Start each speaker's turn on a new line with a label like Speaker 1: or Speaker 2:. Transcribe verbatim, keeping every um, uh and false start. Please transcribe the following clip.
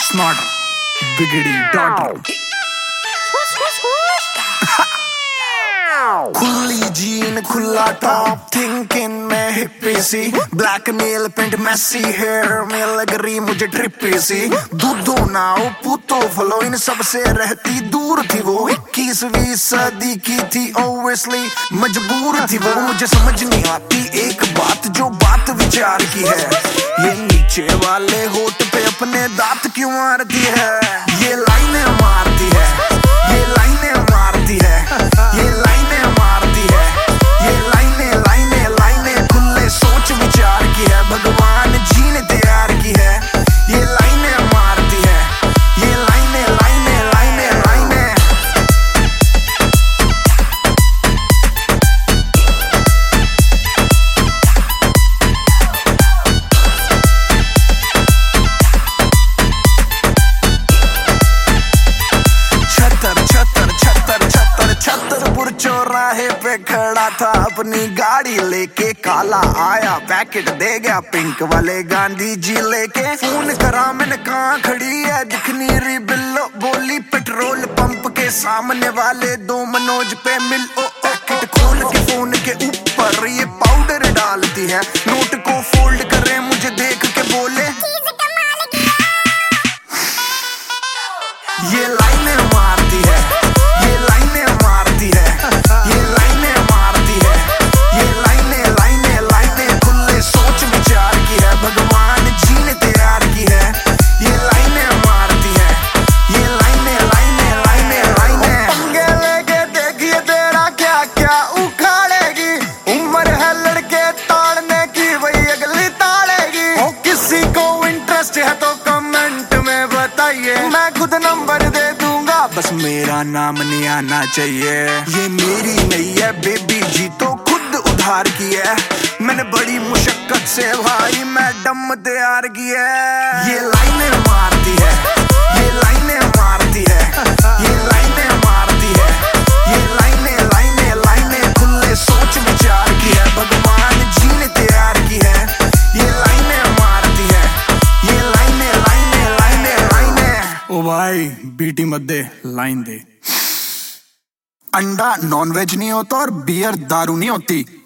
Speaker 1: Smart बिगड़ी daughter खुली jean खुला टॉप थिंकिंग में हिप्पी सी black nail paint messy hair में लग रही मुझे ट्रिपी सी दूधो नाओ पूतो फलो इन सब से रहती दूर थी वो इक्कीसवीं सदी की थी ओब्वियसली मजबूर थी वो मुझे समझ नहीं आती एक बात जो बात विचार की है ये नीचे वाले होठ पे अपने दांत क्यों मारती है ये लाइनें मारती है ये लाइनें मारती है ये लाइनें मारती है ये लाइनें लाइनें लाइनें खुले सोच विचार की है भगवान जी ने तैयार की है ये लाइनें मारती है ये लाइनें लाइनें लाइनें लाइनें छतर छतर छतर छतर छतरपुर चौराहे पे खड़ा था अपनी गाड़ी लेके काला आया पैकेट दे गया पिंक वाले गांधी जी लेके फोन करा मैंने कहाँ खड़ी है दिखनी रही बिल्लो बोली पेट्रोल पंप के सामने वाले दो मनोज पे मिल ओ पैकेट खोल के फोन के ऊपर ये पाउडर डालती है नोट को फोल्ड करे मुझे देख के बोले ये लाइनें मारती है ये लाइनें मारती है ये लाइनें मारती है ये लाइनें लाइनें लाइनें खुले सोच विचार की है भगवान जी ने तैयार की है ये लाइनें मारती है ये लाइनें लाइनें लाइनें लाइनें पंगे लेके देखिए तेरा क्या क्या उखाड़ेगी उम्र है लड़के ताड़ने की वही अगली ताड़ेगी ओ किसी को इंटरेस्ट है तो कमेंट में बताइए मैं खुद नंबर दे दूंगा बस मेरा नाम नहीं आना चाहिए ये मेरी नहीं है बेबी जी तो खुद उधार की है मैंने बड़ी मुशक्कत से भाई मैडम तैयार की है ये लाइनें मारती है ये लाइनें मारती है ये लाइनें मारती है ये लाइनें लाइनें लाइनें खुले सोच विचार की है भगवान जी ने तैयार की है ये लाइनें मारती है ये लाइनें लाइनें लाइनें लाइनें ओ भाई बीटी मत दे लाइन दे अंडा नॉन वेज नहीं होता और बियर दारू नहीं होती।